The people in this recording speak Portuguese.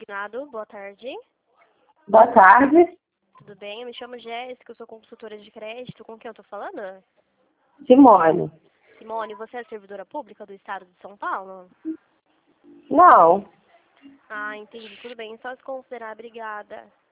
Combinado, boa tarde. Boa tarde, Tudo bem? Eu me chamo Jéssica, eu sou consultora de crédito. Com quem eu tô falando? Simone. Simone, você é servidora pública do estado de São Paulo? Não, Ah, entendi. Tudo bem, só se considerar, obrigada.